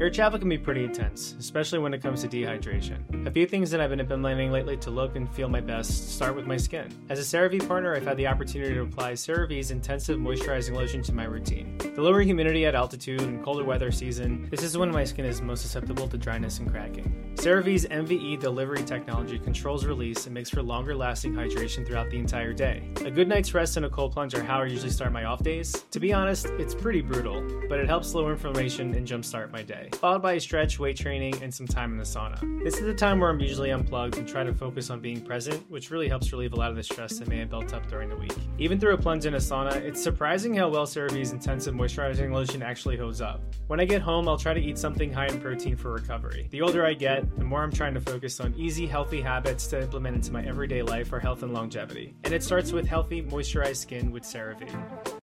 Air travel can be pretty intense, especially when it comes to dehydration. A few things that I've been implementing lately to look and feel my best start with my skin. As a CeraVe partner, I've had the opportunity to apply CeraVe's intensive moisturizing lotion to my routine. The lower humidity at altitude and colder weather season, this is when my skin is most susceptible to dryness and cracking. CeraVe's MVE delivery technology controls release and makes for longer lasting hydration throughout the entire day. A good night's rest and a cold plunge are how I usually start my off days. To be honest, it's pretty brutal, but it helps slow inflammation and jumpstart my day, followed by a stretch, weight training, and some time in the sauna. This is the time where I'm usually unplugged and try to focus on being present, which really helps relieve a lot of the stress that may have built up during the week. Even through a plunge in a sauna, it's surprising how well CeraVe's intensive moisturizing lotion actually holds up. When I get home, I'll try to eat something high in protein for recovery. The older I get, the more I'm trying to focus on easy, healthy habits to implement into my everyday life for health and longevity. And it starts with healthy, moisturized skin with CeraVe.